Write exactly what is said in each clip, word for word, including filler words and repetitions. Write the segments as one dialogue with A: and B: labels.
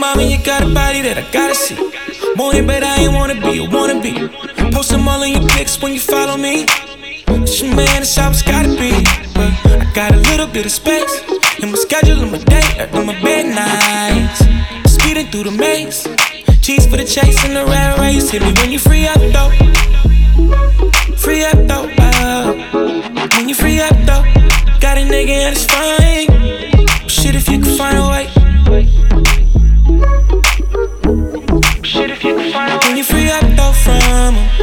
A: mama, you got a body that I gotta see. More hit, but I ain't wanna be, I wanna be. Post them all in your pics when you follow me. It's your man, it's how it's gotta be. But I got a little bit of space in my schedule, in my day, in my bed nights. Speeding through the maze, cheese for the chase and the rat race. Hit me when you free up though, free up though. Uh, when you free up though, got a nigga and it's fine. Shit if you can find a way. Shit if you can find a way. When you free up though from him,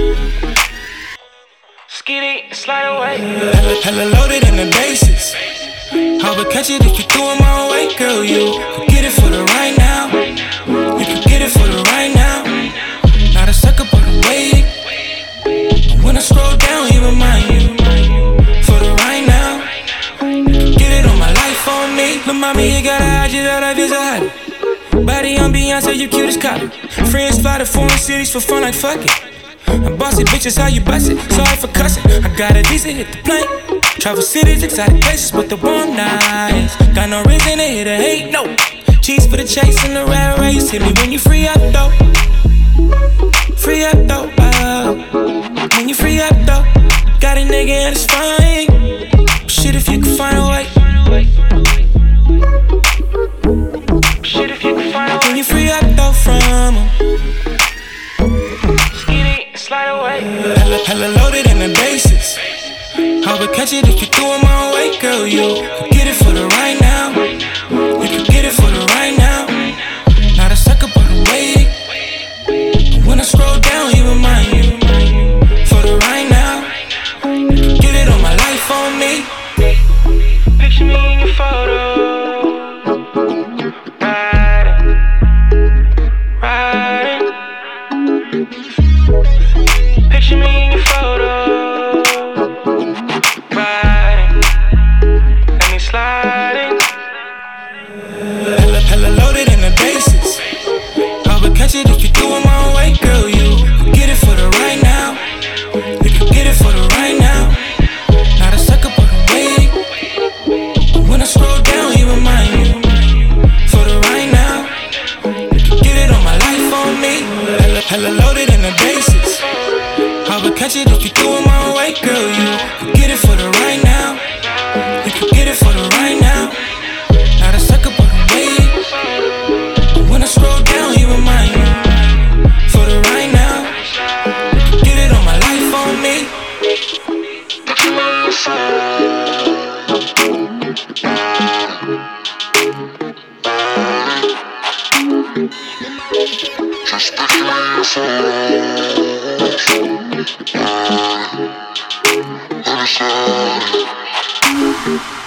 A: skitty and slide away. Hella, hella loaded in the bases. I would catch it if you threw it my way, girl. You could get it for the right now. You could get it for the right now. Not a sucker, but I'm waiting. When I scroll down, he remind you for the right now. Get it on my life on me. But mommy, you gotta hide you that I visit hide. Body on Beyonce, you cute as copy. Friends fly to foreign cities for fun, like fuck it. I'm bossy bitches, how you bust it? Sorry for cussing. I got a visa, hit the plane. Travel cities, exotic places with the warm nights. Got no reason to hit a hate, no. Cheese for the chase and the rat race. Hit me when you free up though. Free up though. Uh, when you free up though, got a nigga and it's fine. Shit if you can find a way. Shit if you can find a way. When you free up though from him, skitty, slide away. Hella, hella loaded in the bases. I would catch it if you threw it my way, girl. You could get it for the right now. You could get it for the right now. Not a sucker, but I'm waiting. When I scroll down, he remind you for the right now. You could get it on my life on me. Picture me in your photo. Picture me in your photo, riding, let me sliding. Hella, hella loaded in the bases. I would catch it if you threw it my way, girl. You could get it for the right now. You could get it for the right now. Not a sucker, but I'm waiting. When I scroll down, he remind you for the right now. You could get it on my life on me. Hella, hella loaded in the bases. I would catch it if you threw it my way, girl. You could get it for the right now. You could get it for the right now. Not a sucker, but I'm waiting. When I scroll down, he remind you for the right now. You could get it on my life on me. Just put your hands on the